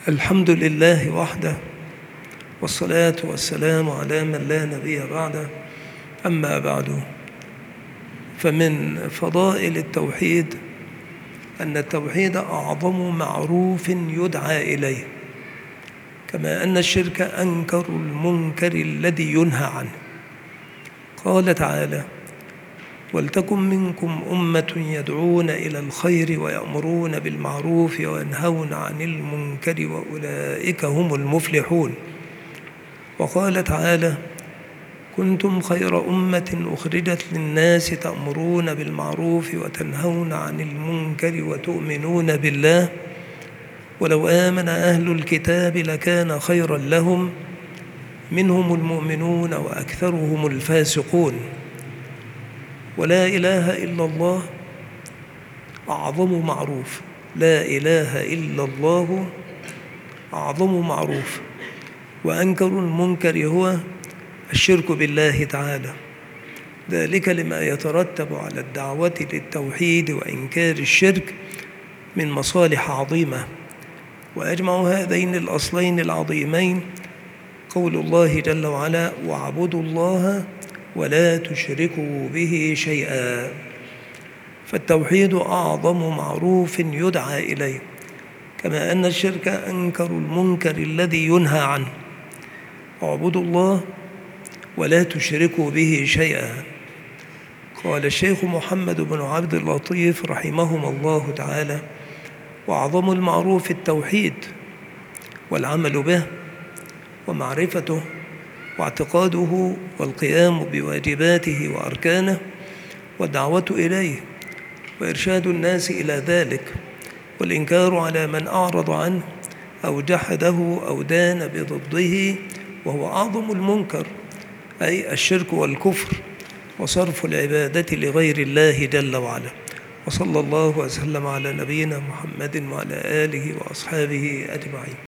الحمد لله وحده، والصلاة والسلام على من لا نبي بعده. أما بعد، فمن فضائل التوحيد أن التوحيد أعظم معروف يدعى إليه، كما أن الشرك أنكر المنكر الذي ينهى عنه. قال تعالى: ولتكن منكم أمة يدعون إلى الخير ويأمرون بالمعروف وينهون عن المنكر وأولئك هم المفلحون. وقال تعالى: كنتم خير أمة أخرجت للناس تأمرون بالمعروف وتنهون عن المنكر وتؤمنون بالله ولو آمن أهل الكتاب لكان خيرا لهم منهم المؤمنون وأكثرهم الفاسقون. ولا إله إلا الله أعظم معروف، لا إله إلا الله أعظم معروف. وأنكر المنكر هو الشرك بالله تعالى، ذلك لما يترتب على الدعوة للتوحيد وإنكار الشرك من مصالح عظيمة. وأجمع هذين الأصلين العظيمين قول الله جل وعلا: واعبدوا الله ولا تشركوا به شيئا. فالتوحيد أعظم معروف يدعى إليه، كما أن الشرك أنكر المنكر الذي ينهى عنه. اعبدوا الله ولا تشركوا به شيئا. قال الشيخ محمد بن عبد اللطيف رحمهما الله تعالى: وأعظم المعروف التوحيد والعمل به ومعرفته واعتقاده والقيام بواجباته وأركانه والدعوة إليه وإرشاد الناس إلى ذلك والإنكار على من أعرض عنه أو جحده أو دان بضده، وهو أعظم المنكر، أي الشرك والكفر وصرف العبادة لغير الله جل وعلا. وصلى الله وسلم على نبينا محمد وعلى آله وأصحابه أجمعين.